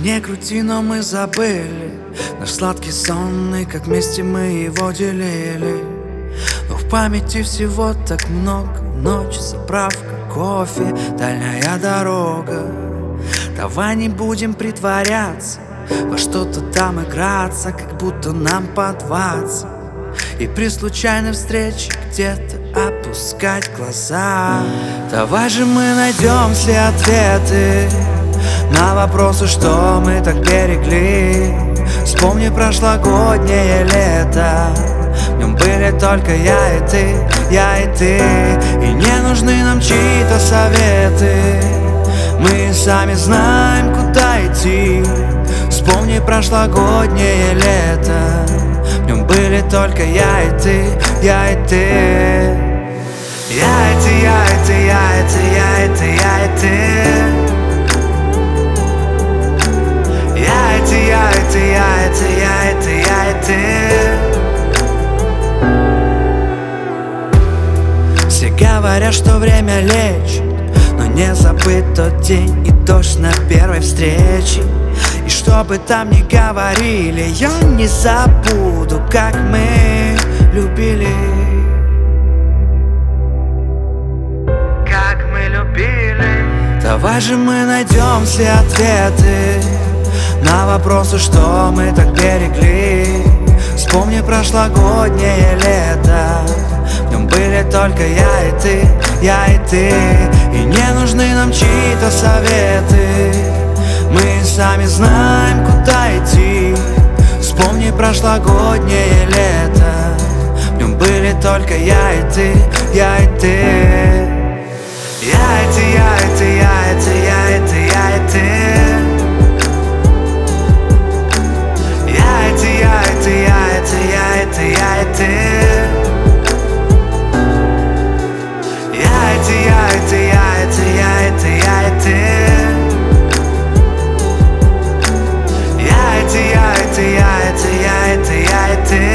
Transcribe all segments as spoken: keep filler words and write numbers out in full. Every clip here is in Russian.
не крути, но мы забыли наш сладкий сон, и как вместе мы его делили. Но в памяти всего так много: ночь, заправка, кофе, дальняя дорога. Давай не будем притворяться, во что-то там играться, как будто нам по двадцать. И при случайной встрече где-то опускать глаза. Давай же мы найдем все ответы на вопросы, что мы так берегли. Вспомни прошлогоднее лето, в нем были только я и ты, я и ты. И не нужны нам чьи-то советы, мы сами знаем, куда идти. Вспомни прошлогоднее лето, в нем были только я и ты, я и ты. Я и ты, я и ты, я и ты, я и ты, я и ты. Я и ты, я и ты, я и ты, я и ты, я и ты. Все говорят, что время лечит, но не забыть тот день и дождь на первой встрече. И что бы там ни говорили, я не забуду, как мы любили. Как мы любили. Давай же мы найдем все ответы на вопросы, что мы так берегли. Вспомни прошлогоднее лето, в нем были только я и ты, я и ты. И не нужны нам чьи-то советы, мы сами знаем, куда идти. Вспомни прошлогоднее лето, в нем были только я и ты, я и ты. Я и ты, я и ты, я и ты, я и ты, я и ты. Я и ты, я и ты, я и ты, я и ты, я и ты. Я и ты, я и ты, я и ты, я и ты, я и ты. Я и ты, я и ты, я и ты, я и ты, я и ты.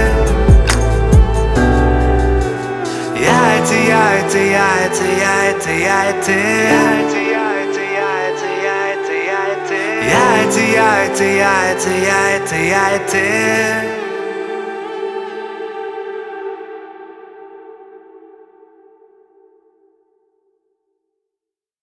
Я и ты, я и ты, я и ты, я и ты, я и ты. Я и ты, я и ты, я и ты, я и ты, я и ты, я и ты.